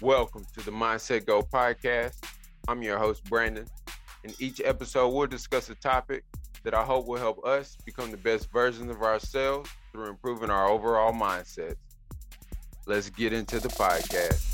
Welcome to the Mindset Go podcast. I'm your host, Brandon. In each episode, we'll discuss a topic that I hope will help us become the best versions of ourselves through improving our overall mindsets. Let's get into the podcast.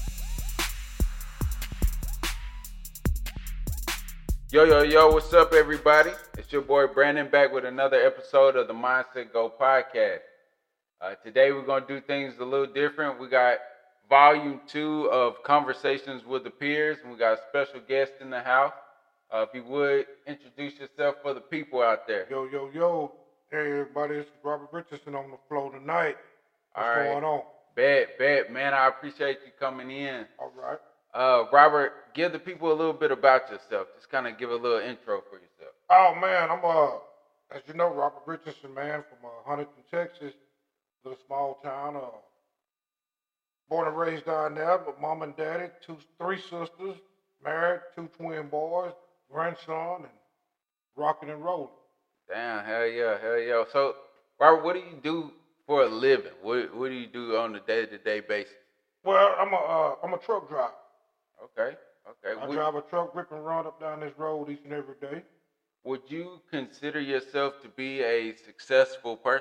Yo, what's up, everybody? It's your boy, Brandon, back with another episode of the Mindset Go podcast. Today, we're going to do things a little different. We got Volume 2 of Conversations with the Peers, and we got a special guest in the house. If you would, introduce yourself for the people out there. Yo. Hey, everybody, it's Robert Richardson on the floor tonight. What's going on? Bet, man. I appreciate you coming in. All right. Robert, give the people a little bit about yourself. Just kind of give a little intro for yourself. Oh, man, I'm, as you know, Robert Richardson, man, from Huntington, Texas, little small town. Born and raised down there, but mom and daddy, three sisters, married, 2 twin boys, grandson, and rocking and rolling. Damn, hell yeah. So, Robert, what do you do for a living? What do you do on a day-to-day basis? Well, I'm a truck driver. Okay. I drive a truck, rip and run up down this road each and every day. Would you consider yourself to be a successful person?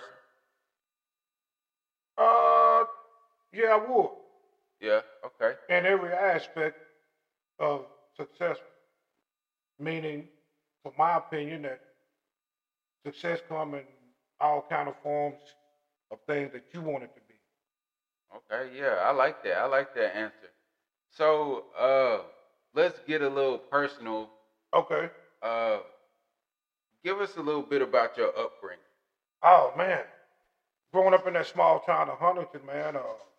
Yeah, I would. Yeah, okay. In every aspect of success. Meaning, from my opinion, that success comes in all kind of forms of things that you want it to be. Okay, yeah, I like that answer. So, let's get a little personal. Okay. Give us a little bit about your upbringing. Oh, man. Growing up in that small town of Huntington, man,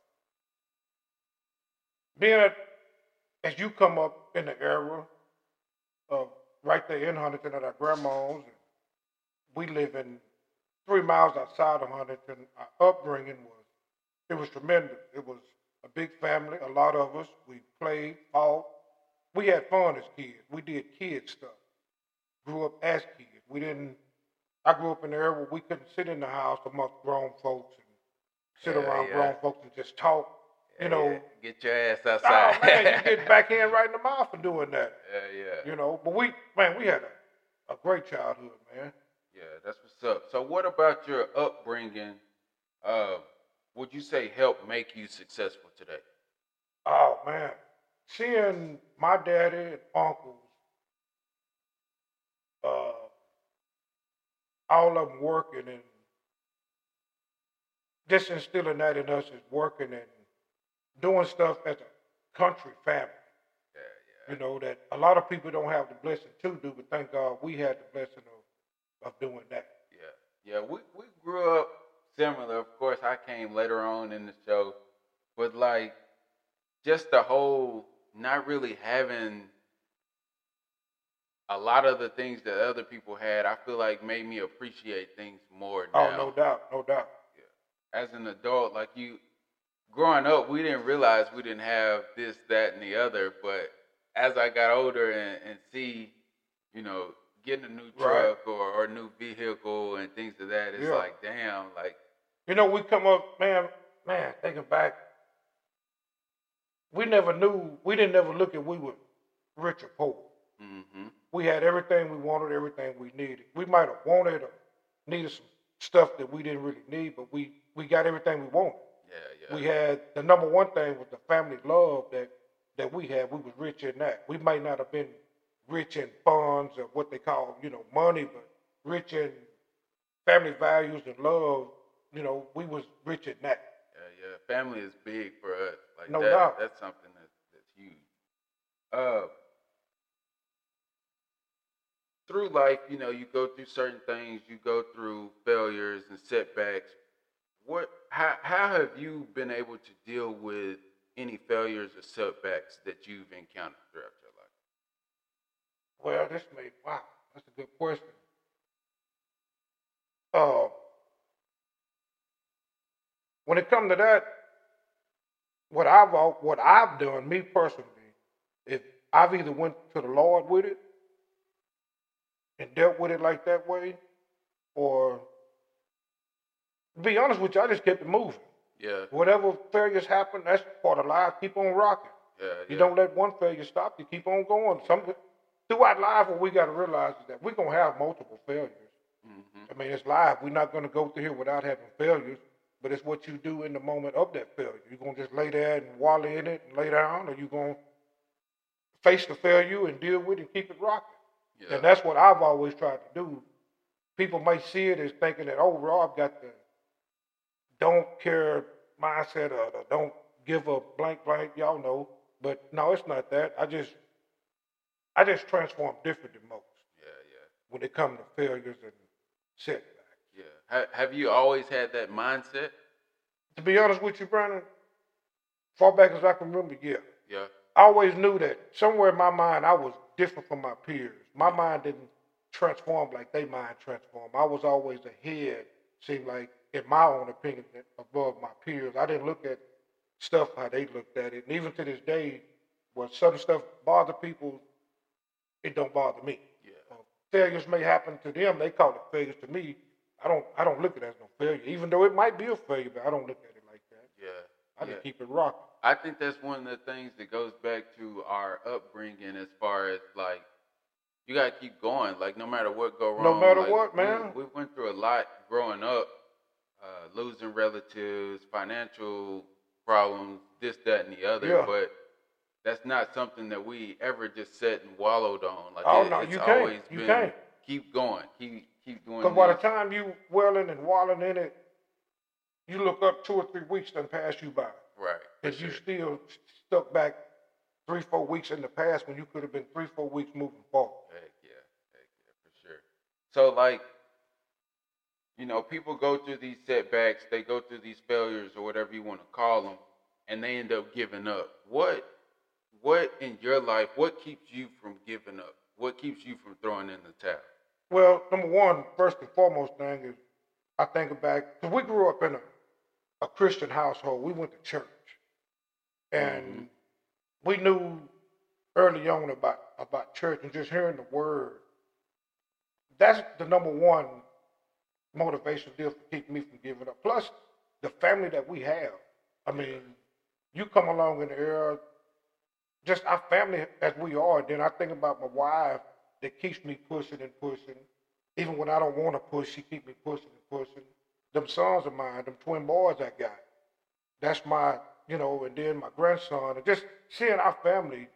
as you come up in the era of right there in Huntington at our grandma's, we live in 3 miles outside of Huntington. Our upbringing was tremendous. It was a big family, a lot of us. We played, fought. We had fun as kids. We did kid stuff. Grew up as kids. I grew up in the era where we couldn't sit in the house amongst grown folks and sit around grown folks and just talk. Get your ass outside. Oh, man, you get backhand right in the mouth for doing that. Yeah. But we had a great childhood, man. Yeah, that's what's up. So what about your upbringing, would you say helped make you successful today? Oh, man. Seeing my daddy and uncles, all of them working and just instilling that in us is working and doing stuff as a country family. Yeah. That a lot of people don't have the blessing to do, but thank God we had the blessing of doing that. Yeah. We grew up similar. Of course, I came later on in the show, but like just the whole not really having a lot of the things that other people had, I feel like made me appreciate things more now. Oh, no doubt. Yeah. As an adult, like growing up, we didn't realize we didn't have this, that, and the other. But as I got older and see, getting a new truck or a new vehicle and things of that, it's like, damn, like. We come up, man, thinking back, we didn't never look at we were rich or poor. Mm-hmm. We had everything we wanted, everything we needed. We might have wanted or needed some stuff that we didn't really need, but we got everything we wanted. Yeah. We had the number one thing was the family love that we had. We was rich in that. We might not have been rich in funds or what they call, money, but rich in family values and love. We was rich in that. Yeah. Family is big for us. Like no doubt. That's something that's huge. Through life, you go through certain things. You go through failures and setbacks. How have you been able to deal with any failures or setbacks that you've encountered throughout your life? Well, that's a good question. When it comes to that, what I've done, me personally, if I've either went to the Lord with it and dealt with it like that way, or to be honest with you, I just kept it moving. Yeah. Whatever failures happen, that's part of life. Keep on rocking. You Yeah. don't let one failure stop you. Keep on going. Throughout life, what we got to realize is that we're going to have multiple failures. Hmm. I mean, it's life. We're not going to go through here without having failures, but it's what you do in the moment of that failure. You're going to just lay there and wallow in it and lay down, or you're going to face the failure and deal with it and keep it rocking. Yeah. And that's what I've always tried to do. People may see it as thinking that, oh, Rob got the don't care mindset or the don't give a blank blank, y'all know. But no, it's not that. I just transform different than most Yeah. when it comes to failures and setbacks. Yeah. Have you always had that mindset? To be honest with you, Brandon, far back as I can remember, yeah. Yeah. I always knew that somewhere in my mind I was different from my peers. My mind didn't transform like they mind transformed. I was always ahead, seemed like, in my own opinion, above my peers. I didn't look at stuff how they looked at it. And even to this day, when some stuff bother people, it don't bother me. Yeah. Failures may happen to them, they call it failures to me. I don't look at it as no failure, even though it might be a failure, but I don't look at it like that. Yeah. I Yeah. just keep it rocking. I think that's one of the things that goes back to our upbringing, as far as like you gotta keep going. Like no matter what go No wrong. matter Like what, man. we went through a lot growing up, losing relatives, financial problems, this, that, and the other. Yeah. But that's not something that we ever just sat and wallowed on. Like Oh no, it's you can't. always You been can't. keep going, keep doing Because by the this. time you welling and walling in it, you look up 2 or 3 weeks done pass you by. Right. For And sure. you still stuck back 3, 4 weeks in the past when you could have been 3, 4 weeks moving forward. Heck yeah, for sure. So like, people go through these setbacks, they go through these failures or whatever you want to call them, and they end up giving up. What in your life, what keeps you from giving up? What keeps you from throwing in the towel? Well, number one, first and foremost thing is I think back, because we grew up in a Christian household. We went to church. And Mm-hmm. we knew early on about church and just hearing the word. That's the number one motivation deal for keeping me from giving up. Plus, the family that we have. I mean, you come along in the era, just our family as we are. Then I think about my wife that keeps me pushing and pushing. Even when I don't want to push, she keeps me pushing and pushing. Them sons of mine, them twin boys I got. That's my, and then my grandson. And just seeing our family,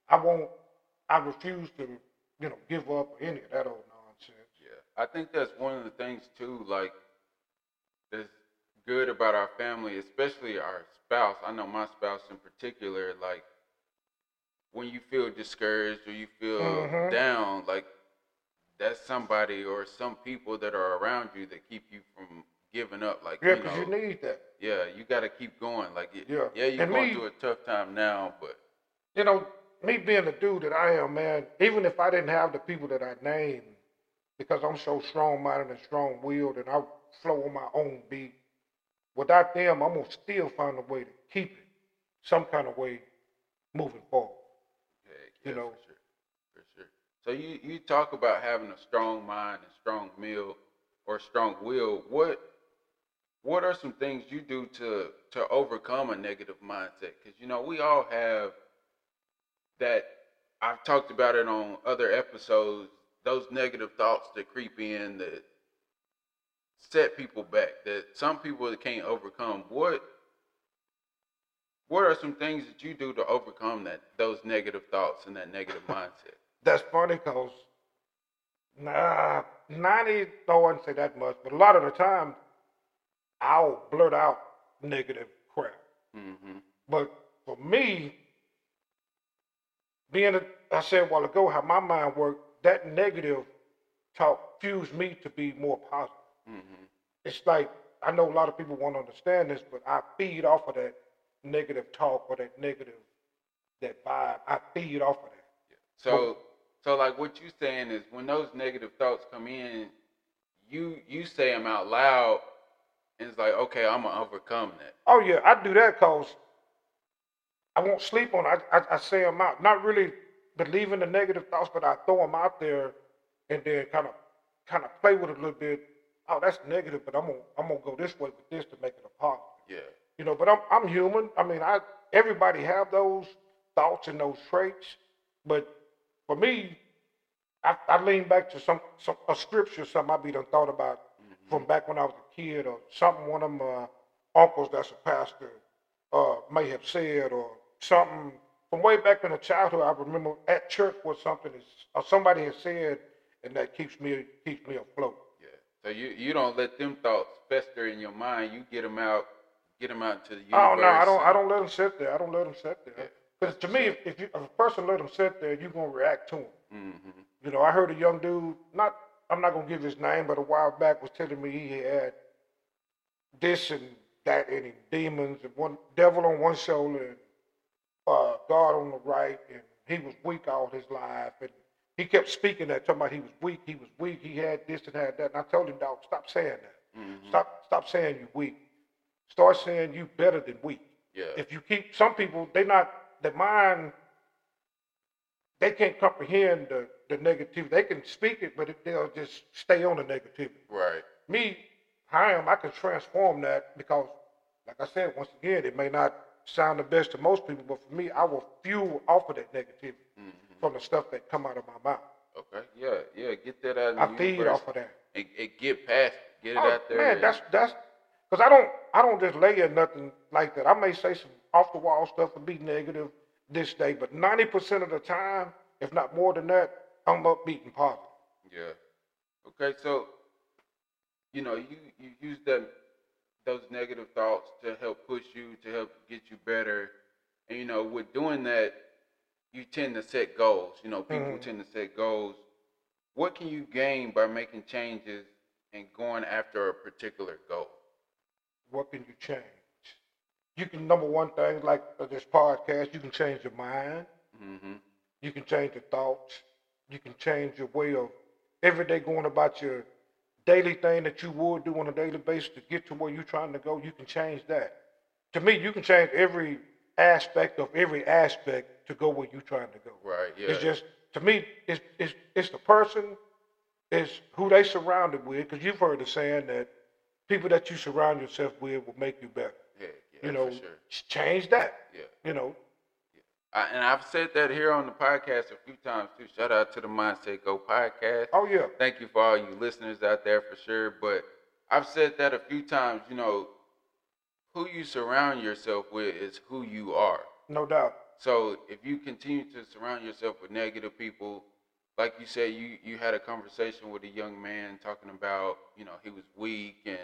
I refuse to, give up any of that old nonsense. Yeah. I think that's one of the things too, like that's good about our family, especially our spouse. I know my spouse in particular, like when you feel discouraged or you feel Mm-hmm. down, like that's somebody or some people that are around you that keep you from giving up. Like, Yeah, because you need that. yeah, you got to keep going. Like, Yeah. you're And going me, through a tough time now, but me being the dude that I am, man, even if I didn't have the people that I named, because I'm so strong-minded and strong-willed and I flow on my own beat, without them, I'm going to still find a way to keep it some kind of way moving forward. yeah, You know. for sure. So you talk about having a strong mind and strong will. What are some things you do to overcome a negative mindset? Because we all have that. I've talked about it on other episodes. Those negative thoughts that creep in that set people back. That some people can't overcome. What are some things that you do to overcome those negative thoughts and that negative mindset? That's funny because 90, no, I wouldn't say that much, but a lot of the time, I'll blurt out negative crap. Mm-hmm. But for me, I said a while ago how my mind worked, that negative talk fused me to be more positive. Mm-hmm. It's like, I know a lot of people won't understand this, but I feed off of that negative talk or that vibe. I feed off of that. So like what you saying is when those negative thoughts come in, you say them out loud, and it's like, okay, I'm gonna overcome that. Oh yeah, I do that because I won't sleep on it. I say them out, not really believing the negative thoughts, but I throw them out there, and then kind of play with it a little bit. Oh, that's negative, but I'm gonna go this way with this to make it a positive. Yeah. But I'm human. I mean, everybody have those, thoughts and those traits. But for me, I lean back to some a scripture, something I be done thought about from back when I was a kid, or something one of my uncles that's a pastor may have said, or something from way back in the childhood. I remember at church was something or somebody had said, and that keeps me afloat. Yeah. So you don't let them thoughts fester in your mind. You get them out into the universe. Oh no, I don't let them sit there. I don't let them sit there. Yeah, Because to me, if a person let them sit there, you're gonna react to them. Mm-hmm. You know, I heard a young dude, I'm not gonna give his name, but a while back was telling me he had this and that in him, demons and one devil on one shoulder and God on the right, and he was weak all his life, and he kept speaking that, talking about he was weak, he had this and had that, and I told him, dog, stop saying that. Mm-hmm. Stop saying you weak. Start saying you better than weak. Yeah. If you keep some people, their mind, they can't comprehend the negativity. They can speak it, but they'll just stay on the negativity. Right. Me, I can transform that because, like I said, once again, it may not sound the best to most people, but for me, I will fuel off of that negativity from the stuff that come out of my mouth. Okay. Yeah. Get that out. I feed off of that. And get past it. Get it out there. Man, that's because I don't just lay in nothing like that. I may say some off the wall stuff and be negative this day, but 90% of the time, if not more than that, I'm upbeat and positive. Yeah. Okay. So, you use those negative thoughts to help push you, to help get you better, and with doing that, you tend to set goals. People tend to set goals. What can you gain by making changes and going after a particular goal? What can you change? You can, number one thing, like this podcast, you can change your mind. Mm-hmm. You can change your thoughts. You can change your way of every day going about your daily thing that you would do on a daily basis to get to where you're trying to go. You can change that. To me, you can change every aspect to go where you're trying to go. Right. Yeah. It's just, to me, it's the person, it's who they surrounded with, because you've heard the saying that people that you surround yourself with will make you better. Yeah, for sure. Change that. Yeah. And I've said that here on the podcast a few times too. Shout out to the Mindset Go podcast. Oh yeah. Thank you for all you listeners out there for sure. But I've said that a few times. Who you surround yourself with is who you are. No doubt. So if you continue to surround yourself with negative people, like you said, you had a conversation with a young man talking about, he was weak and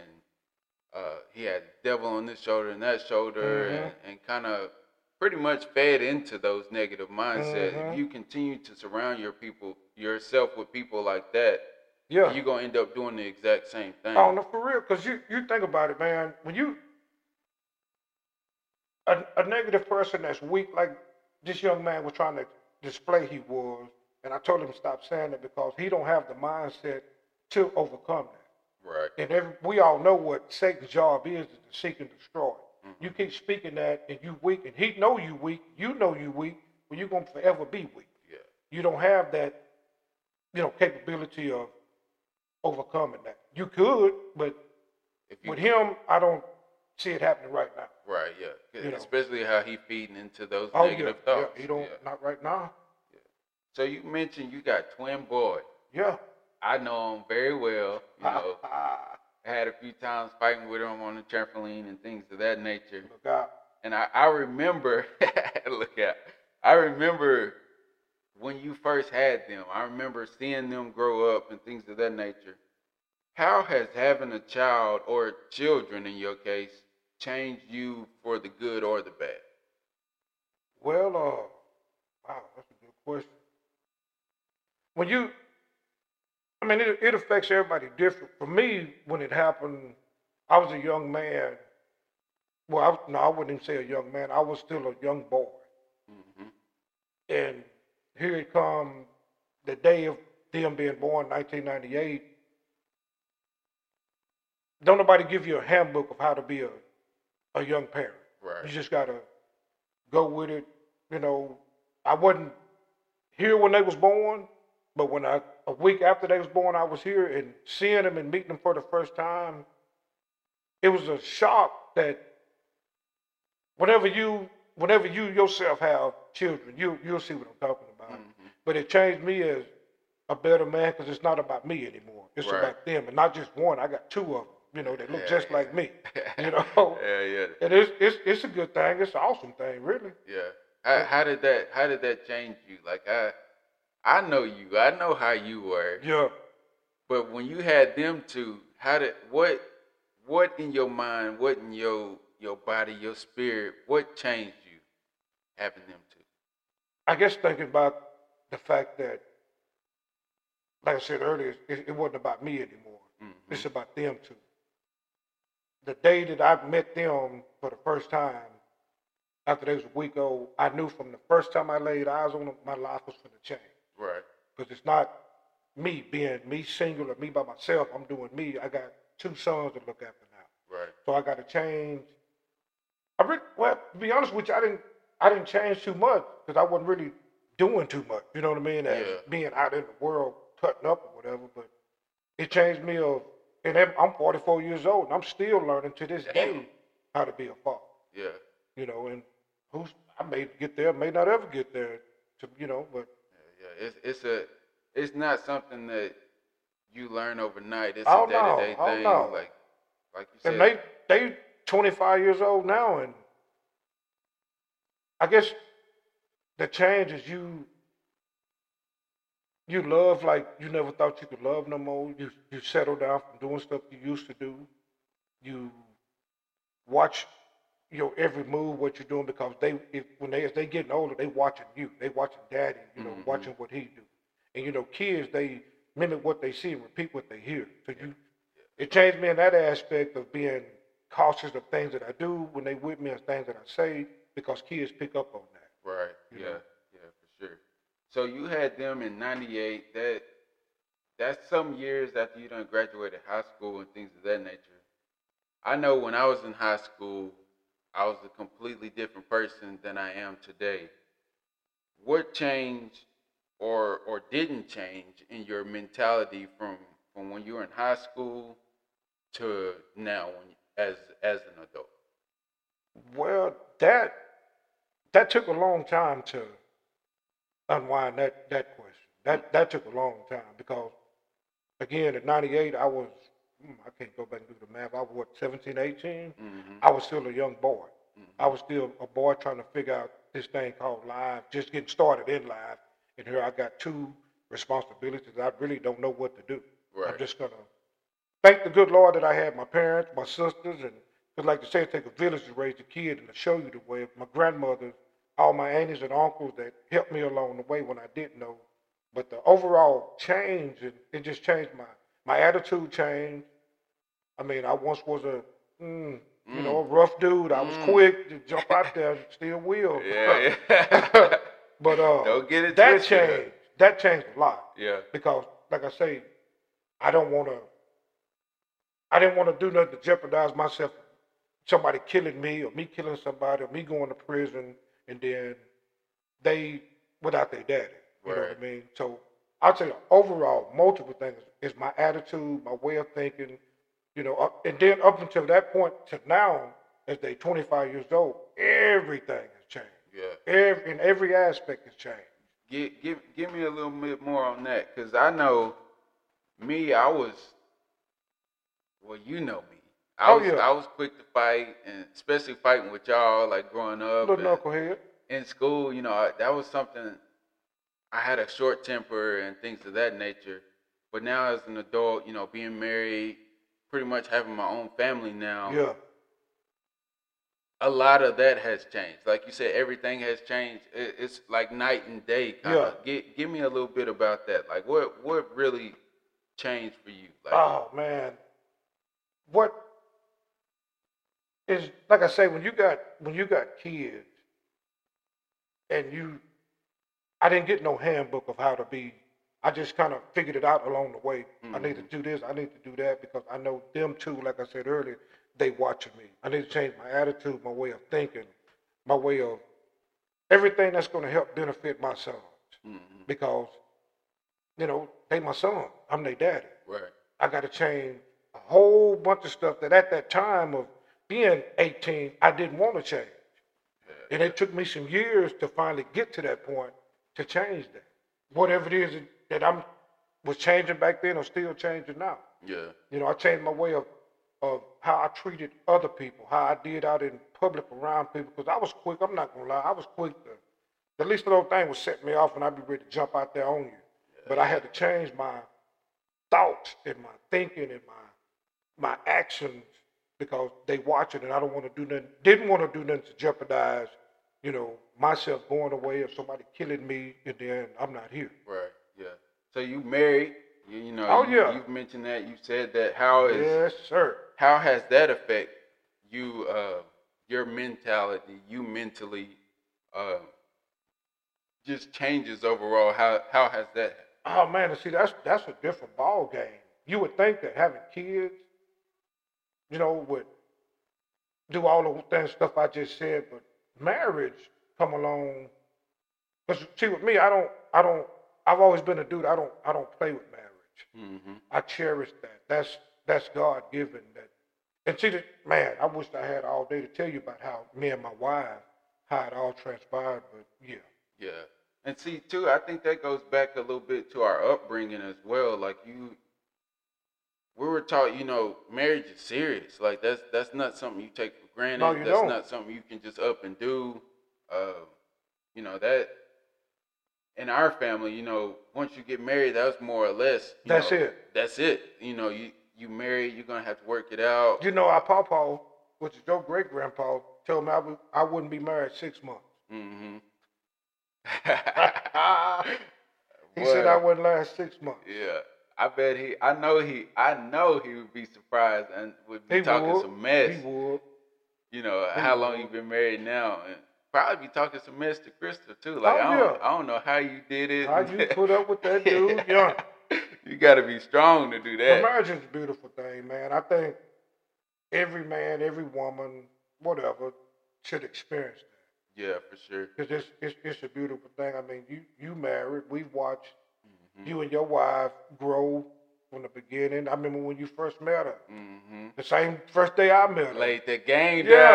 he had devil on this shoulder and that shoulder, and kind of pretty much fed into those negative mindsets. If you continue to surround yourself with people like that, you're going to end up doing the exact same thing. Oh, no, for real, because you think about it, man. When a negative person that's weak, like this young man was trying to display he was, and I told him to stop saying that because he don't have the mindset to overcome that. Right. And we all know what Satan's job is to seek and destroy. You keep speaking that, and you weak, and he know you weak. You know you weak, but you're gonna forever be weak. Yeah. You don't have that, capability of overcoming that. You could, but with him, I don't see it happening right now. Right. Yeah. Especially how he feeding into those negative thoughts. Yeah. He don't. Not right now. Yeah. So you mentioned you got twin boys. Yeah. I know them very well. I had a few times fighting with them on the trampoline and things of that nature. Look out. And I remember, I remember when you first had them. I remember seeing them grow up and things of that nature. How has having a child or children, in your case, changed you for the good or the bad? Well, wow, that's a good question. It affects everybody different. For me, when it happened, I was a young man. Well, I wouldn't even say a young man. I was still a young boy. And here it come, the day of them being born, 1998. Don't nobody give you a handbook of how to be a young parent. Right. You just gotta go with it. I wasn't here when they was born, but when a week after they was born, I was here and seeing them and meeting them for the first time. It was a shock that whenever you whenever you yourself have children, you'll see what I'm talking about. Mm-hmm. But it changed me as a better man because it's not about me anymore. It's Right. about them, and not just one. I got two of them. You know, they look Yeah, just yeah. like me. You know, Yeah. and it's a good thing. It's an awesome thing, really. Yeah. How did that change you? Like I know you. I know how you were. Yeah. But when you had them two, what in your mind, what in your body, your spirit, what changed you having them two? I guess thinking about the fact that, like I said earlier, it wasn't about me anymore. Mm-hmm. It's about them two. The day that I met them for the first time, after they was a week old, I knew from the first time I laid eyes on them, my life was going to change. Right. Because it's not me being me single or me by myself. I'm doing me. I got two sons to look after now. Right. So I got to change. Well, to be honest with you, I didn't change too much because I wasn't really doing too much. You know what I mean? As being out in the world, cutting up or whatever. But it changed me and I'm 44 years old, and I'm still learning to this day how to be a father. Yeah. You know, and I may get there, may not ever get there. But yeah. It's not something that you learn overnight. It's I a don't know. day-to-day I don't thing. know. Like you said. And they 25 years old now, and I guess the change is you love like you never thought you could love no more. You settle down from doing stuff you used to do. You watch your every move, what you're doing, because as they getting older, they watching you. They watching daddy, Mm-hmm. watching what he do. And kids, they mimic what they see and repeat what they hear. So it changed me in that aspect of being cautious of things that I do when they with me and things that I say, because kids pick up on that. Right. You Yeah. know? Yeah, for sure. So you had them in '98. That's some years after you done graduated high school and things of that nature. I know when I was in high school, I was a completely different person than I am today. What changed or didn't change in your mentality from when you were in high school to now as an adult? Well, that took a long time to unwind that question. That took a long time because, again, at 98, I was, I can't go back and do the math. I was, what, 17, 18? Mm-hmm. I was still a young boy. Mm-hmm. I was still a boy trying to figure out this thing called life, just getting started in life. And here I got two responsibilities. I really don't know what to do. Right. I'm just going to thank the good Lord that I had my parents, my sisters, and just like to say, it takes a village to raise a kid and to show you the way. My grandmother, all my aunties and uncles that helped me along the way when I didn't know. But the overall change, it just changed my attitude changed. I mean, I once was a rough dude. I was quick to jump out there, still will. Yeah. But don't get it that twisted. changed. That changed a lot. Yeah. Because, like I say, I didn't want to do nothing to jeopardize myself, somebody killing me or me killing somebody or me going to prison, and then they without their daddy. You know what I mean? So I'd say overall, multiple things is my attitude, my way of thinking, and then up until that point to now, as they 25 years old, everything has changed. Yeah. In every aspect has changed. Give me a little bit more on that, because I know me, you know me. I was quick to fight, and especially fighting with y'all, like growing up. Little knucklehead. In school, that was something. I had a short temper and things of that nature. But now as an adult, being married, pretty much having my own family now. Yeah. A lot of that has changed. Like you said, everything has changed. It's like night and day. Kinda. Yeah. Give me a little bit about that. Like what really changed for you? Like, oh man, what is, like I say, when you got kids, and I didn't get no handbook of how to be. I just kind of figured it out along the way. Mm-hmm. I need to do this. I need to do that because I know them too. Like I said earlier, they watching me. I need to change my attitude, my way of thinking, my way of everything that's going to help benefit my sons. Mm-hmm. Because, they my son. I'm their daddy. Right. I got to change a whole bunch of stuff that at that time of being 18, I didn't want to change. And it took me some years to finally get to that point to change that. Whatever it is that I'm was changing back then, or still changing now. Yeah. You know, I changed my way of how I treated other people, how I did out in public around people. Because I was quick. I'm not gonna lie. I was quick to. The least little thing would set me off, and I'd be ready to jump out there on you. But I had to change my thoughts and my thinking and my actions because they watch it, and I don't want to do nothing. Didn't want to do nothing to jeopardize, myself going away or somebody killing me, and then I'm not here. Right. Yeah. So you married. Oh yeah. You've mentioned that. You said that. How is? Yes, sir. How has that affect you? Your mentality. You mentally. Just changes overall. How has that? Oh man, see that's a different ball game. You would think that having kids, would do all the things stuff I just said, but marriage come along. Cause see, with me, I don't. I've always been a dude. I don't play with marriage. Mm-hmm. I cherish that. That's God given. That. And see, man, I wish I had all day to tell you about how me and my wife, how it all transpired. But yeah. Yeah. And see, too, I think that goes back a little bit to our upbringing as well. Like we were taught, marriage is serious. Like that's not something you take for granted. No, you that's don't. not something you can just up and do. That in our family, once you get married, that was more or less. That's it. That's it. You married, you're gonna have to work it out. Our pawpaw, which is your great grandpa, told me I wouldn't be married 6 months. Mm-hmm. He said I wouldn't last 6 months. Yeah. I bet I know he would be surprised and would be talking some mess. He would. How long you been married now, and probably be talking some mess to Krista too. Like yeah. I don't know how you did it. How you put up with that dude, young. You gotta be strong to do that. Marriage is a beautiful thing, man. I think every man, every woman, whatever, should experience that. Yeah, for sure. Because it's a beautiful thing. I mean, you married. We've watched you and your wife grow from the beginning. I remember when you first met her. Mm-hmm. The same first day I met her. Laid the game Yeah.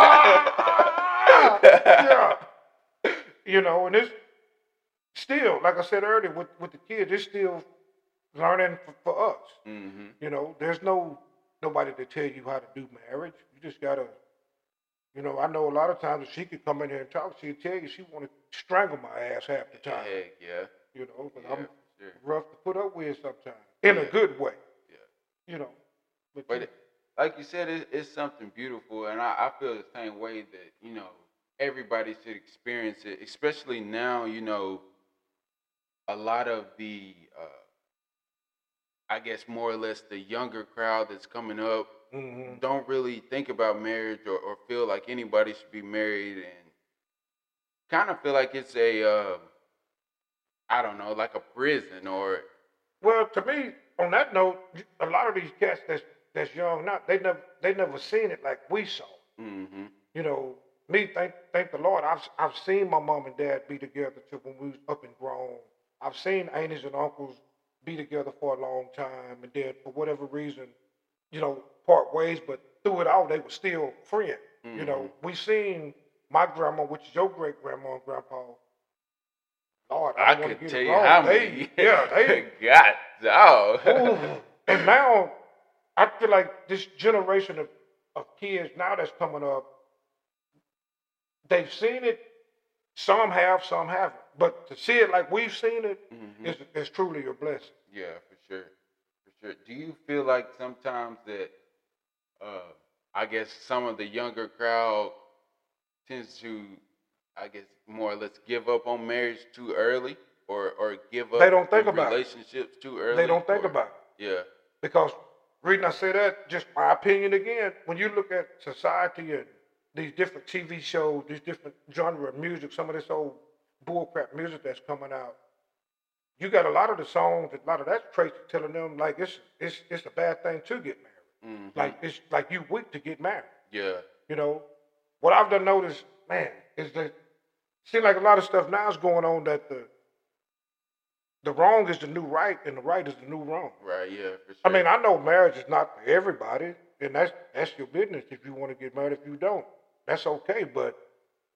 down. Yeah. And it's still, like I said earlier, with the kids, it's still learning for us. Mm-hmm. There's nobody to tell you how to do marriage. You just gotta. I know a lot of times if she could come in here and talk, she'd tell you she want to strangle my ass half the time. Heck yeah. But Yeah, I'm sure. rough to put up with sometimes. In a good way. Yeah. But like you said, it's something beautiful, and I feel the same way that, everybody should experience it, especially now, a lot of the, I guess more or less the younger crowd that's coming up, don't really think about marriage or feel like anybody should be married, and kind of feel like it's a, I don't know, like a prison or. Well, to me, on that note, a lot of these cats that's young now, they never seen it like we saw. Mm-hmm. Me, thank the Lord, I've seen my mom and dad be together till when we was up and grown. I've seen aunties and uncles be together for a long time, and then for whatever reason, part ways, but through it all, they were still friends. Mm-hmm. We seen my grandma, which is your great grandma and grandpa. Lord, I don't want to could get tell it you wrong. how many. They God, dog. And now, I feel like this generation of kids now that's coming up, they've seen it. Some have, some haven't. But to see it like we've seen it is truly a blessing. Yeah, for sure. For sure. Do you feel like sometimes that, I guess some of the younger crowd tends to, I guess, more or less give up on marriage too early or give up They don't think about relationships too early? They don't think about it. Yeah. Because, reason I say that, just my opinion again, when you look at society and these different TV shows, these different genre of music, some of this old bullcrap music that's coming out, you got a lot of the songs, a lot of that traits telling them like it's a bad thing to get married. Mm-hmm. Like it's like you weak to get married. Yeah. What I've done noticed, man, is that seems like a lot of stuff now is going on that the wrong is the new right and the right is the new wrong. Right, yeah, for sure. I mean, I know marriage is not for everybody, and that's your business if you want to get married. If you don't, that's okay. But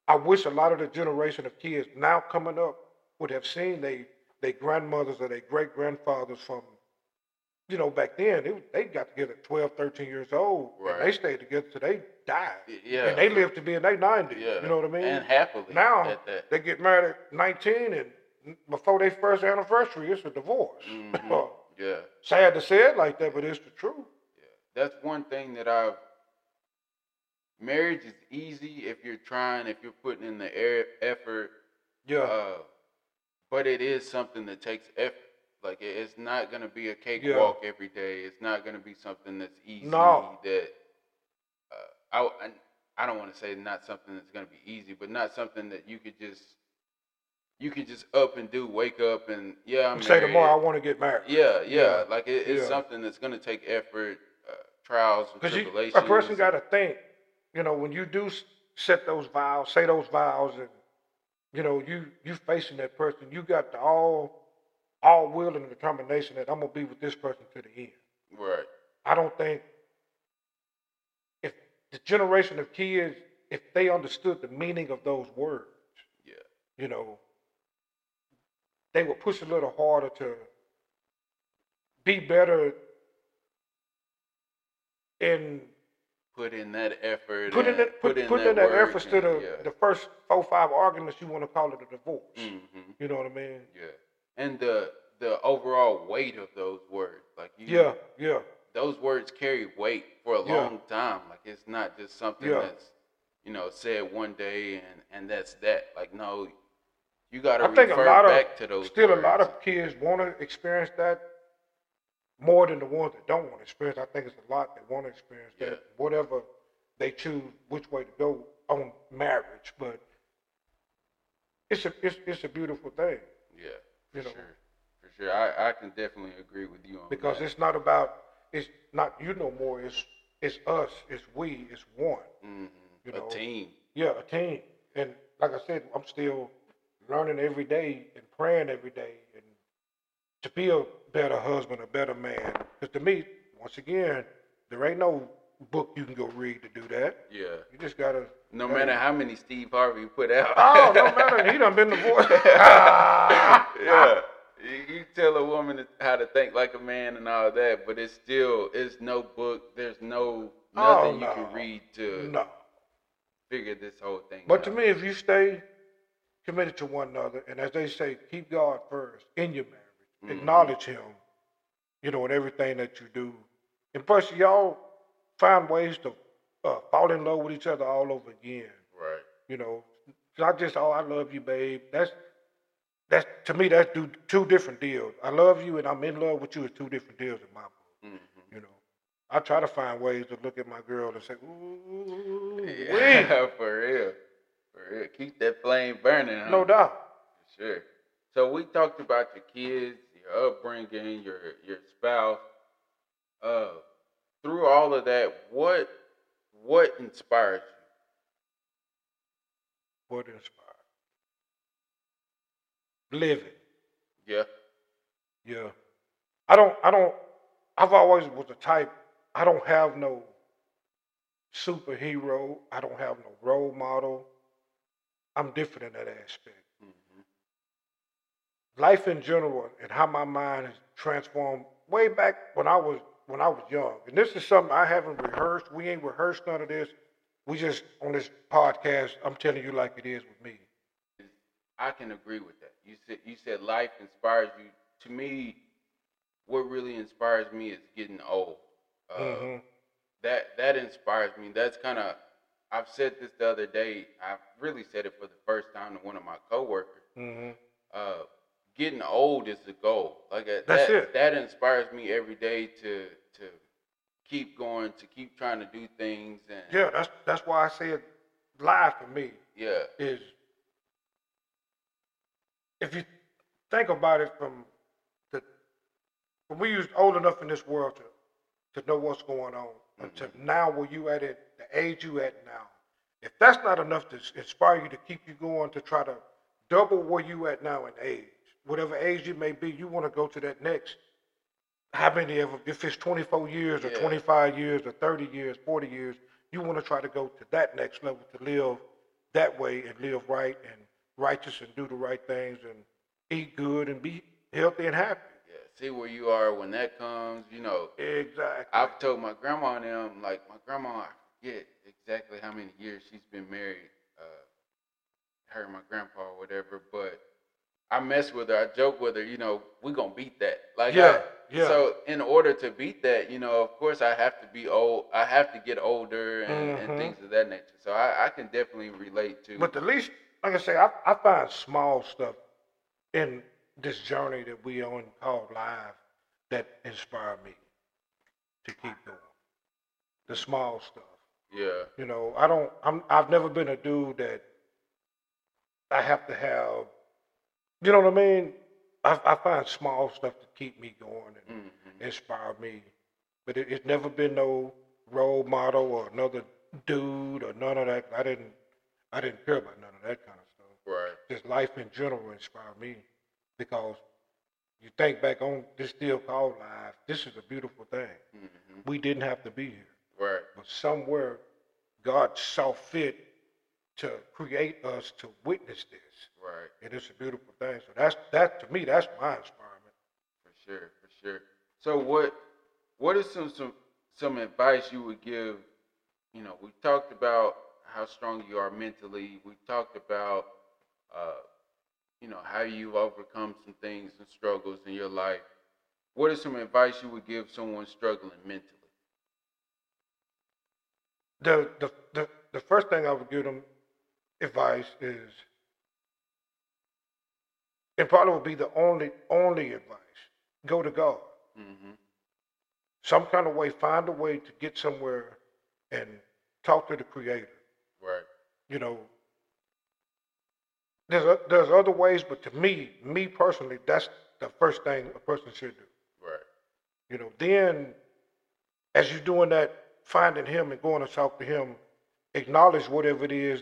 I wish a lot of the generation of kids now coming up would have seen they grandmothers or their great grandfathers from, back then, they got together at 12, 13 years old, and they Right. stayed together till they died. And Yeah. they lived to be in their 90s, you Yeah. know what I mean? And happily Now, at that. they get married at 19, and before their first anniversary, it's a divorce. Hmm. Yeah. Sad to say it like that, but it's the truth. Yeah. That's one thing that marriage is easy if you're putting in the effort. Yeah, But it is something that takes effort. Like it's not gonna be a yeah. cakewalk every day. It's not gonna be something that's easy. No, That I I don't want to say not something that's gonna be easy, but not something that you could just up and do. Wake up and yeah, I'm say tomorrow married. I want to get married. Yeah, Yeah, yeah. Like it's yeah. something that's gonna take effort, trials and Because a person tribulations, got and to think, when you do set those vows, say those vows, and you facing that person, you got the all will and determination that I'm gonna be with this person to the end. right. I don't think if the generation of kids, if they understood the meaning of those words, Yeah. you know, they would push a little harder to be better in Put in that effort putting and it put in putting in that that work effort to and the, yeah. the first 4 5 arguments you want to call it a divorce. Hmm. You know what I mean? Yeah. And the overall weight of those words, like Yeah, yeah, those words carry weight for a yeah, long time. Like it's not just something yeah. that's said one day and that's that. Like no, you got to I think refer back to those still a lot words. of kids want to experience that more than the ones that don't want to experience. I think it's a lot that want to experience Yeah. that, whatever they choose, which way to go on marriage. But it's a beautiful thing, Yeah. For you know, sure. For sure. I can definitely agree with you on because that. it's not you no more. It's us. It's we. It's one. Hmm. You A know, team. yeah, a team. And like I said, I'm still learning every day and praying every day and to be a better husband, a better man. Because to me, once again, there ain't no book you can go read to do that. Yeah. You just gotta. No Hey. matter how many Steve Harvey put out. Oh, no matter. He done been divorced. Ah. Yeah. You tell a woman how to think like a man and all that, but it's no book. There's Oh nothing you no, can read to no. figure this whole thing But to out. me, if you stay committed to one another, and as they say, keep God first in your marriage, Hmm. acknowledge Him, in everything that you do, and plus y'all find ways to fall in love with each other all over again. Right. You know, not just I love you, babe. That's to me that's two different deals. I love you and I'm in love with you is two different deals in my book. Hmm. You know, I try to find ways to look at my girl and say, ooh, wee, Yeah, for real. For real. Keep that flame burning, huh? no doubt. For sure. So we talked about your kids, your upbringing, your spouse. Uh, through all of that, what inspires What inspired? Living. you? Yeah. Yeah. I don't I've always was the type I don't have no superhero. I don't have no role model. I'm different in that aspect. Hmm. Life in general and how my mind has transformed way back when I was young. And this is something I haven't rehearsed. We ain't rehearsed none of this. We just on this podcast, I'm telling you like it is with me. I can agree with that. You said life inspires you. To me, what really inspires me is getting old. Uh, Hmm. that inspires me. That's kind of I've said this the other day. I really said it for the first time to one of my coworkers. Hmm. Uh, Getting old is the goal. Like That's it. that inspires me every day to keep going, to keep trying to do things, and Yeah, that's why I said life for me yeah, is if you think about it the when we was old enough in this world to know what's going on until hmm now where you at it, the age you at now. If that's not enough to inspire you to keep you going to try to double where you at now in age, whatever age you may be, you want to go to that next. How many of them? If it's 24 years or yeah, 25 years or 30 years, 40 years, you want to try to go to that next level to live that way and live right and righteous and do the right things and eat good and be healthy and happy. Yeah, see where you are when that comes. Exactly. I've told my grandma and them, like my grandma, I forget exactly how many years she's been married, her and my grandpa or whatever, but I mess with her, I joke with her, we gonna beat that. Like Yeah, yeah. So in order to beat that, of course I have to be old, I have to get older and things of that nature. So I can definitely relate to. But the least, like I say, I find small stuff in this journey that we on called live that inspire me to keep going. The small stuff. Yeah. I've never been a dude that I have to have, you know what I mean? I find small stuff to keep me going and inspire me. But it's never been no role model or another dude or none of that. I didn't care about none of that kind of stuff. Right. Just life in general inspired me because you think back on this still called life. This is a beautiful thing. We didn't have to be here. Right. But somewhere God saw fit to create us to witness this. Right. And it's a beautiful thing. So that to me, that's my inspirement. For sure. So what is some advice you would give? We talked about how strong you are mentally. We talked about how you've overcome some things and struggles in your life. What is some advice you would give someone struggling mentally? The first thing I would give them advice is, and probably would be the only advice, go to God. Some kind of way, find a way to get somewhere and talk to the Creator. Right. There's other ways, but to me personally, that's the first thing a person should do. Right. Then as you're doing that, finding Him and going to talk to Him, acknowledge whatever it is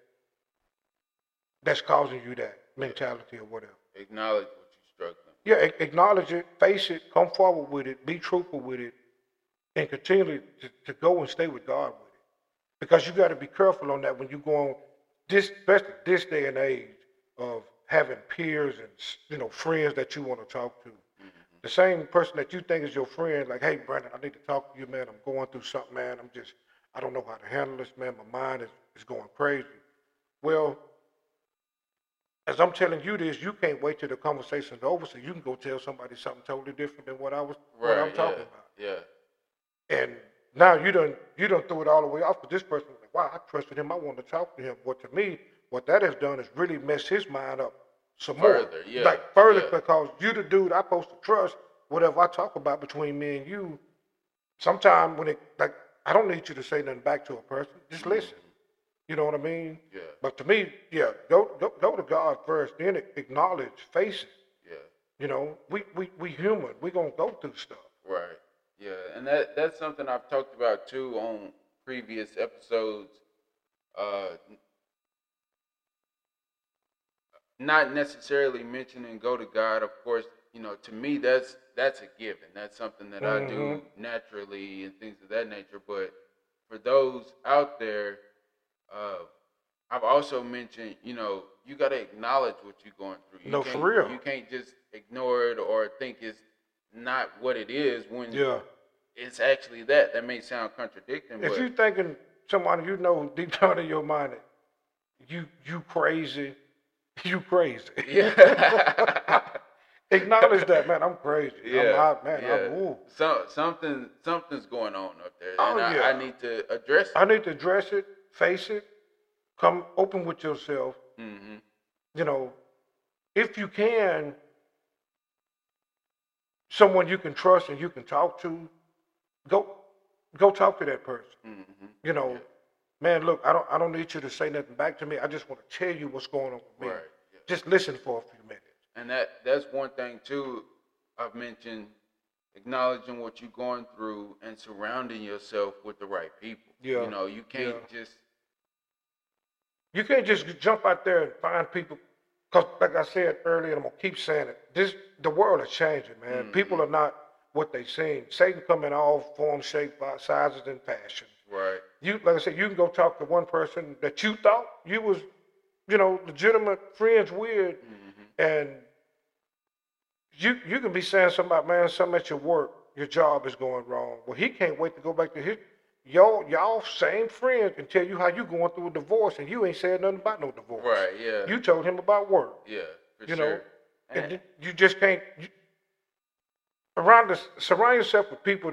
that's causing you that mentality or whatever. Acknowledge what you're struggling. Yeah, acknowledge it, face it, come forward with it, be truthful with it, and continue to go and stay with God with it. Because you got to be careful on that when you go on especially this day and age of having peers and friends that you want to talk to. The same person that you think is your friend, like, hey, Brandon, I need to talk to you, man. I'm going through something, man. I don't know how to handle this, man. My mind is going crazy. Well, as I'm telling you this, you can't wait till the conversation's over so you can go tell somebody something totally different than what I'm talking about. Yeah. And now you done threw it all the way off. But this person was like, wow, I trusted him. I wanted to talk to him. But to me, what that has done is really mess his mind up some more. Further, because you the dude I supposed to trust. Whatever I talk about between me and you, sometime when I don't need you to say nothing back to a person. Just listen. You know what I mean? Yeah. But to me, yeah, go to God first, then acknowledge, face it. Yeah. We human. We gonna go through stuff. Right. Yeah, and that's something I've talked about too on previous episodes. Not necessarily mentioning go to God, of course. To me that's a given. That's something that I do naturally and things of that nature. But for those out there, I've also mentioned, you got to acknowledge what you're going through. For real. You can't just ignore it or think it's not what it is when it's actually that. That may sound contradicting. If you're thinking someone deep down in your mind that you crazy, you crazy. Yeah. Acknowledge that, man. I'm crazy. Yeah. I'm Something's going on up there, and I need to address it. I need to address it, face it, come open with yourself. If you can, someone you can trust and you can talk to, go talk to that person. Man, look, I don't need you to say nothing back to me. I just want to tell you what's going on with me. Right. Yeah. Just listen for a few minutes. And that's one thing too. I've mentioned acknowledging what you're going through and surrounding yourself with the right people. Yeah. You can't just. You can't just jump out there and find people, because like I said earlier, I'm gonna keep saying it. The world is changing, man. People are not what they seem. Satan come in all forms, shapes, sizes, and fashions. Right. You, like I said, you can go talk to one person that you thought you was, legitimate friends with, and you can be saying something about, man, something at your work, your job is going wrong. Well, he can't wait to go back to his y'all same friends and tell you how you going through a divorce, and you ain't said nothing about no divorce. Right. Yeah. You told him about work. Yeah. For You sure. know, and you just can't surround yourself with people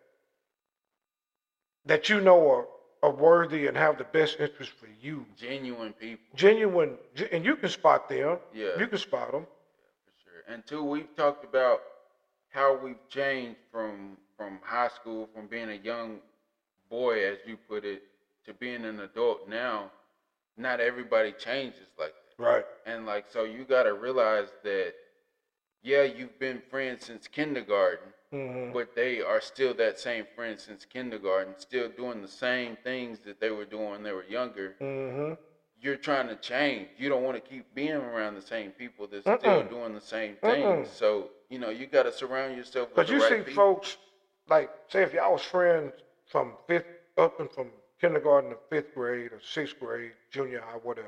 that you know are worthy and have the best interest for you. Genuine people. Genuine, and you can spot them. Yeah. You can spot them. For sure. And two, we've talked about how we've changed from high school, from being a young boy, as you put it, to being an adult now. Not everybody changes like that. Right. And like, so you got to realize that, yeah, you've been friends since kindergarten, but they are still that same friend since kindergarten, still doing the same things that they were doing when they were younger. You're trying to change. You don't want to keep being around the same people that's still doing the same things. So, you got to surround yourself with the right people. Because you see folks, like, say if y'all was friends from from kindergarten to 5th grade or 6th grade, junior high, whatever.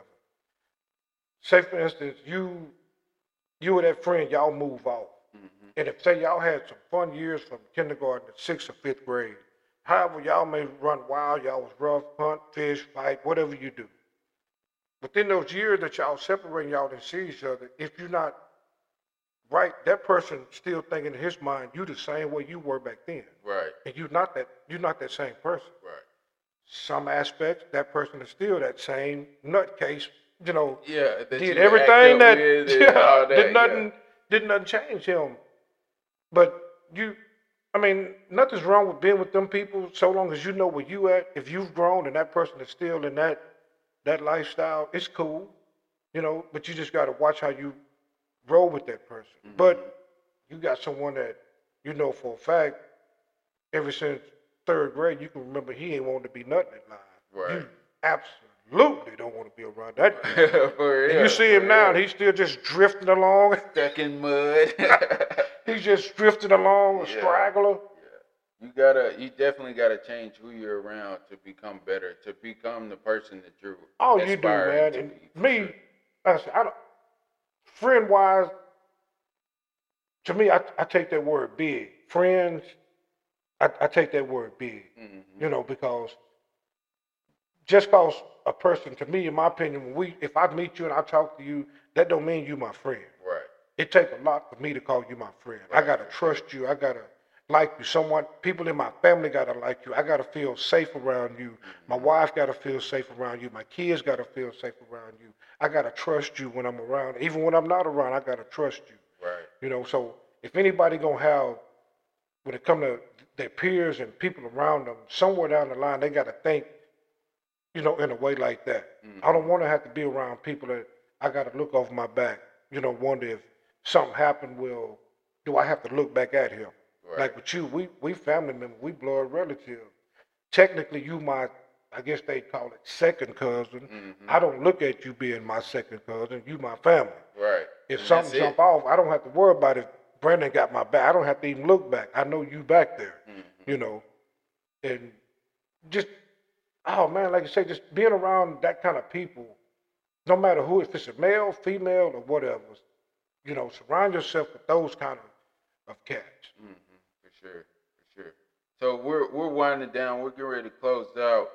Say, for instance, you and that friend, y'all move off. And if, say, y'all had some fun years from kindergarten to 6th or 5th grade, however, y'all may run wild, y'all was rough, hunt, fish, fight, whatever you do. Within those years that y'all separating, y'all didn't see each other, if you're not right, that person still thinking in his mind, you the same way you were back then. Right. And you're not that same person. Right. Some aspects, that person is still that same nutcase, Yeah, did everything that, that did nothing change him. But nothing's wrong with being with them people so long as you know where you at. If you've grown and that person is still in that lifestyle, it's cool, but you just got to watch how you roll with that person. But you got someone that for a fact, ever since 3rd grade, you can remember he ain't wanting to be nothing in life. Right. You absolutely don't want to be around that guy. For real, and you see him now, and he's still just drifting along. Stuck in mud. He's just drifting along, a straggler. Yeah. You definitely gotta change who you're around to become better, to become the person that you're You do, man. And me, like I said, friend wise, to me, I take that word big. Friends, I take that word big. Because just cause a person, to me, in my opinion, if I meet you and I talk to you, that don't mean you my friend. Right. It takes a lot for me to call you my friend. Right. I gotta trust you. I gotta like you. People in my family gotta like you. I gotta feel safe around you. My wife gotta feel safe around you. My kids gotta feel safe around you. I gotta trust you when I'm around. Even when I'm not around, I gotta trust you. Right. So if anybody gonna have, when it come to their peers and people around them, somewhere down the line they gotta think, in a way like that. I don't want to have to be around people that I gotta look over my back. Wonder if something happened. Well, do I have to look back at him? Right. Like with you, we family members, we blood relative. Technically, you I guess they call it second cousin. I don't look at you being my second cousin. You my family. Right. If and something jump off, I don't have to worry about it. Brandon got my back. I don't have to even look back. I know you back there. And just, oh man, like I say, just being around that kind of people, no matter who, if it's a male, female, or whatever, surround yourself with those kind of cats. For sure. So we're winding down. We're getting ready to close out.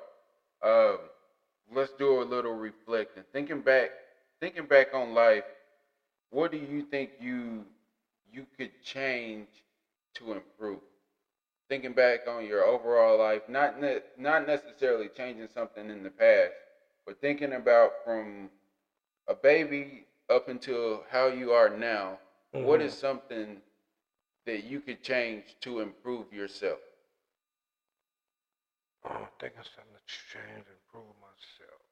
Let's do a little reflecting. Thinking back on life, what do you think you could change to improve? Thinking back on your overall life, not necessarily changing something in the past, but thinking about from a baby up until how you are now, what is something that you could change to improve yourself? I think it's something to change and improve myself.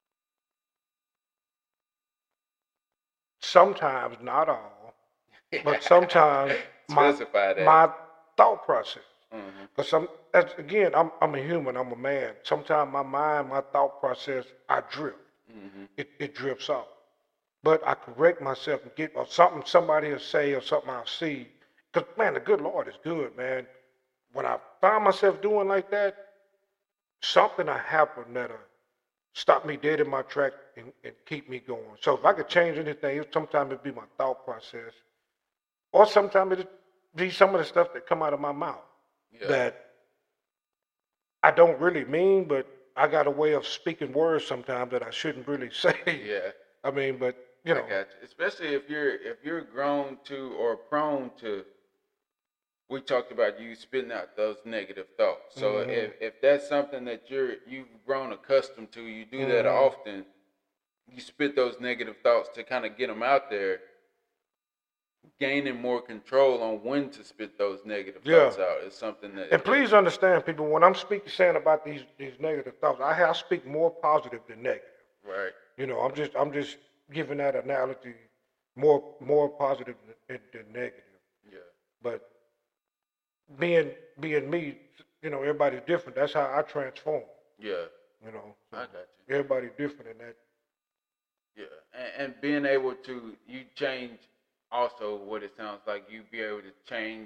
Sometimes, not all, but sometimes my thought process. Because again, I'm a human, I'm a man. Sometimes my mind, my thought process, I drift. It drifts off. But I correct myself and get, or something somebody will say or something I'll see. Because, man, the good Lord is good, man. When I find myself doing like that, something will happen that'll stop me dead in my track and keep me going. So if I could change anything, sometimes it'd be my thought process, or sometimes it'd be some of the stuff that come out of my mouth that I don't really mean, but I got a way of speaking words sometimes that I shouldn't really say. Yeah. I mean, but I got you. Especially if you're grown to or prone to. We talked about you spitting out those negative thoughts. So if that's something that you've grown accustomed to, you do that often. You spit those negative thoughts to kind of get them out there. Gaining more control on when to spit those negative thoughts out is something that. And please understand, people, when I'm saying about these negative thoughts, I speak more positive than negative. Right. You know, I'm just giving that analogy more positive than negative. Yeah. But being me, you know, everybody's different. That's how I transform. Yeah. You know. So I got you. everybody's different in that. Yeah. And being able to change also what it sounds like you be able to change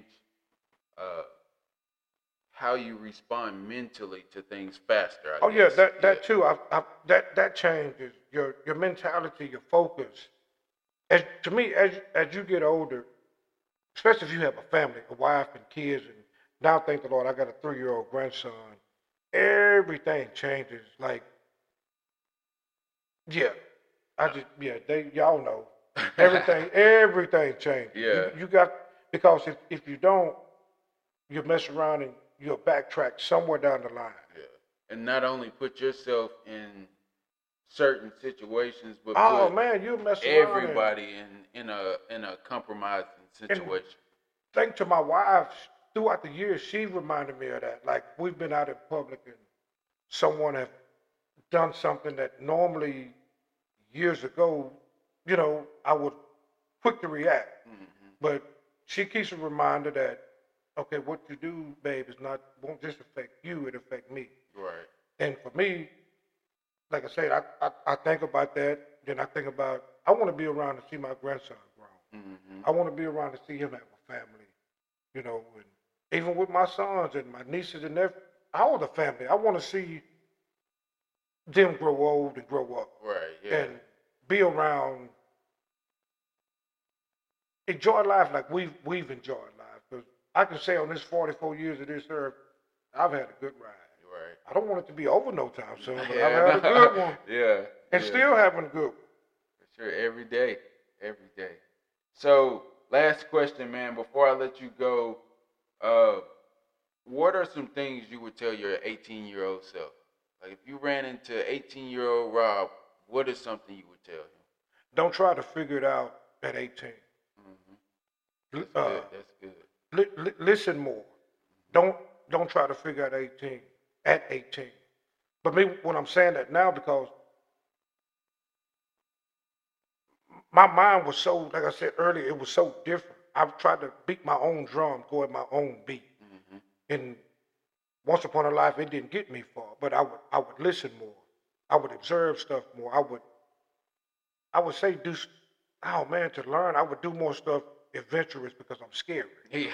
how you respond mentally to things faster. I guess. That too. That changes your mentality, your focus. To me, as you get older, especially if you have a family, a wife and kids, and now thank the Lord, I got a 3-year-old grandson. Everything changes. Like, y'all know everything changes. Yeah. You got, because if you don't, you mess around and you'll backtrack somewhere down the line. Yeah. And not only put yourself in certain situations, but you mess around everybody in a compromising situation. Thanks to my wife, throughout the years, she reminded me of that. Like, we've been out in public and someone have done something that normally years ago, you know, I would quick to react. But she keeps a reminder that, okay, what you do, babe, won't just affect you, it affect me. Right. And for me, like I said, I think about that. Then I think about, I want to be around to see my grandson grow. I want to be around to see him have a family, you know, and even with my sons and my nieces and nephews, all the family. I want to see them grow old and grow up. Right. Yeah. And be around, enjoy life like we've enjoyed life. Because I can say on this 44 years of this earth, I've had a good ride. Right. I don't want it to be over no time soon, but I've had a good one. Yeah. And still having a good one. For sure. Every day. So, last question, man, before I let you go, what are some things you would tell your 18-year-old self? Like, if you ran into 18-year-old Rob, what is something you would tell him? Don't try to figure it out at 18. That's good. That's good. Listen more. Don't try to figure out 18 at 18. But me, when I'm saying that now, because my mind was so, like I said earlier, it was so different. I've tried to beat my own drum, go at my own beat. And once upon a life, it didn't get me far. But I would listen more. I would observe stuff more. I would say to learn, I would do more stuff adventurous because I'm scary.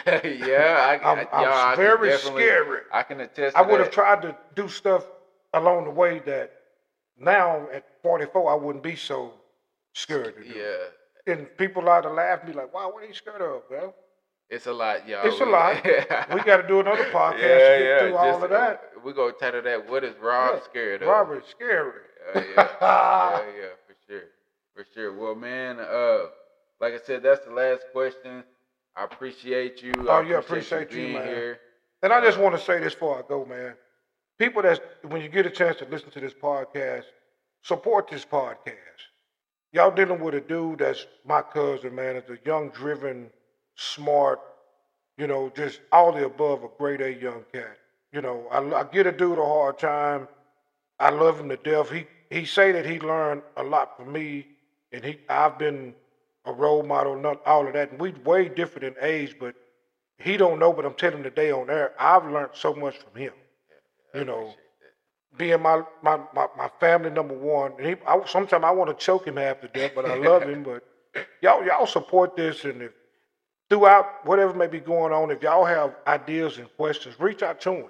I'm very scary. I can attest to I would that. have tried to do stuff along the way that now at 44 I wouldn't be so scared to do. Yeah. And people like to laugh and be like, wow, what are you scared of, man? It's a lot, y'all. It's a lot. We got to do another podcast to get through all of that. We're going to title that, What is Rob Scared of? Rob is scary. Yeah, for sure. Well, man, like I said, that's the last question. I appreciate you. I appreciate you, man. Here. And I just want to say this before I go, man. People when you get a chance to listen to this podcast, support this podcast. Y'all dealing with a dude that's my cousin, man. It's a young, driven, smart, you know, just all the above, a grade A young cat. You know, I get a dude a hard time. I love him to death. He say that he learned a lot from me, and I've been a role model, not all of that. And we way different in age, but he don't know, but I'm telling him today on air, I've learned so much from him. You know, being my family number one. And sometimes I want to choke him half to death, but I love him. But y'all support this, and if throughout whatever may be going on, if y'all have ideas and questions, reach out to him.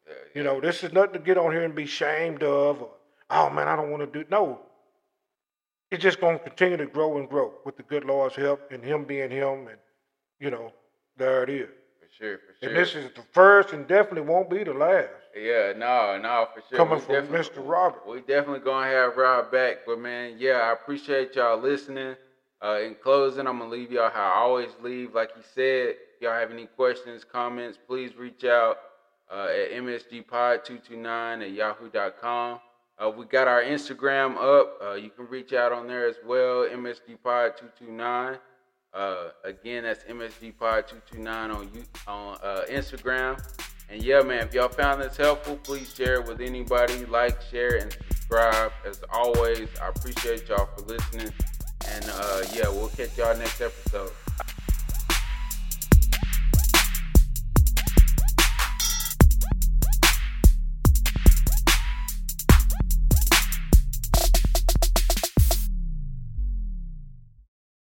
You know, this is nothing to get on here and be shamed of, or, oh man, I don't want to do. No, it's just going to continue to grow and grow with the good Lord's help and Him being Him, and you know, there it is. For sure. And this is the first, and definitely won't be the last. Yeah, no, for sure. Coming from Mr. Robert. We definitely gonna have Rob back, but man, yeah, I appreciate y'all listening. In closing, I'm gonna leave y'all how I always leave. Like he said, if y'all have any questions, comments, please reach out at msgpod229@yahoo.com. We got our Instagram up. You can reach out on there as well, msgpod229. Again, that's msgpod229 on Instagram. And yeah, man, if y'all found this helpful, please share it with anybody. Like, share, and subscribe. As always, I appreciate y'all for listening. And yeah, we'll catch y'all next episode.